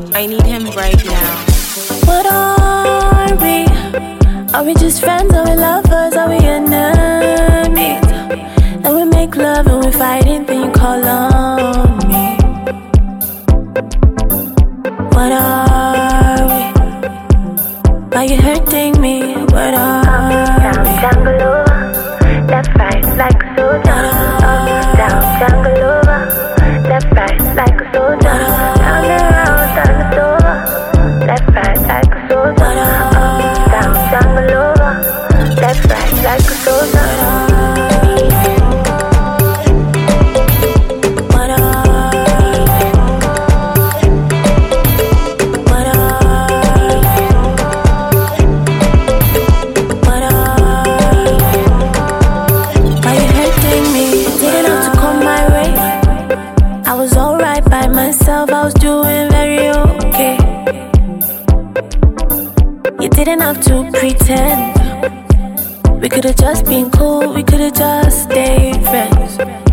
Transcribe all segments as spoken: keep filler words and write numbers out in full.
I need him right now. What are we? Are we just friends? Are we lovers? Are we enemies? Then we make love and we fighting, then you call on me. What are we? Are you hurting me? What are down, we? jungle over, left, right, like a soldier. Up, down, jungle over, left, right, like a soldier. Down and around, turn it over, left, right, like a soldier. Up, down, jungle over, left, right, like a soldier. I was doing very okay. You didn't have to pretend. We could've just been cool, we could've just stayed friends.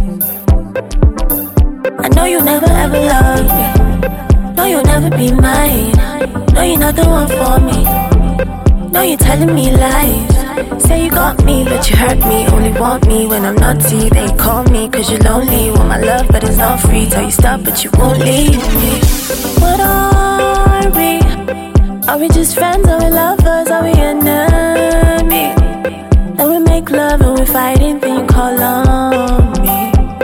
I know you never ever loved me. No, you'll never be mine. No, you're not the one for me. No, you're telling me lies. Say you got me, but you hurt me. Only want me when I'm naughty. They call me cause you're lonely. Want my love, but it's not free. Tell you stop, but you won't leave me. What are we? Are we just friends? Are we lovers? Are we enemies? Then we make love and we fighting, then you call on me.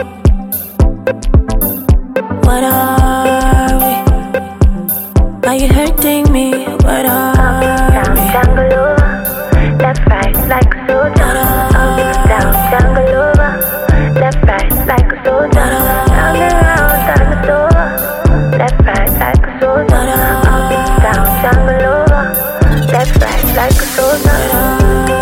What are we? Are you hurting me? What are we? Jungle over, left, right, like a soldier. Up, down, jungle over, left, right, like a soldier. Down and around, turn it over, left, right, like a soldier. Up, down, jungle over, left, right, like a soldier.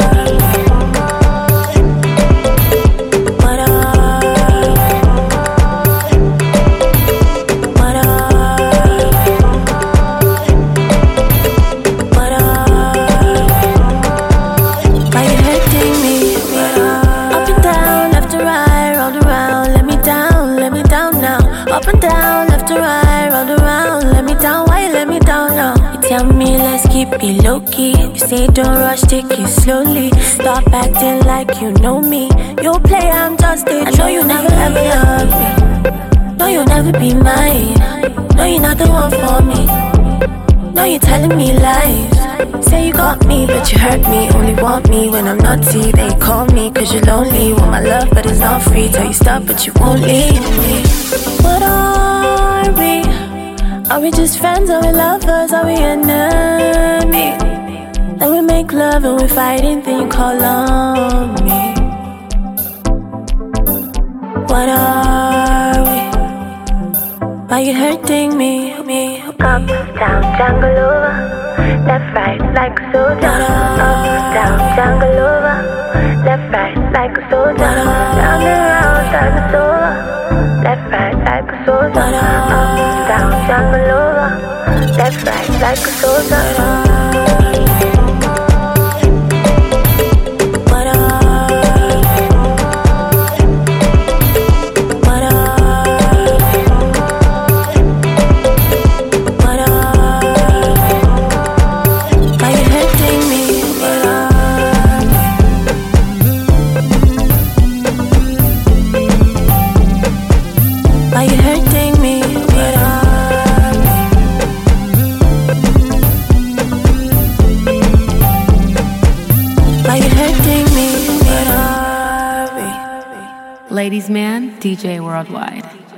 Up and down, left to right, round around. Let me down, why you let me down now? You tell me let's keep it low-key. You say don't rush, take it slowly. Stop acting like you know me. You play, I'm just a I know you never ever love me. No, you'll never be mine. No, you're not the one for me. No, you're telling me lies. Say you got me, but you hurt me. Only want me when I'm naughty. They call me cause you're lonely. Want my love, but it's not free. Tell you stop, but you won't leave me. What are we? Are we just friends? Are we lovers? Are we enemies? Then we make love and we fighting, then you call on me. What are we? Are you hurting me? me? Up, down, jungle over, left, right, like a soldier. Up, down, jungle over, left, right, like a soldier. Down and around, turn it over, left, right, like a soldier. Up, down, jungle over, left, right, like a soldier. Are you hurting me? What are we? Are you hurting me? What are we? Ladies Man, D J Worldwide.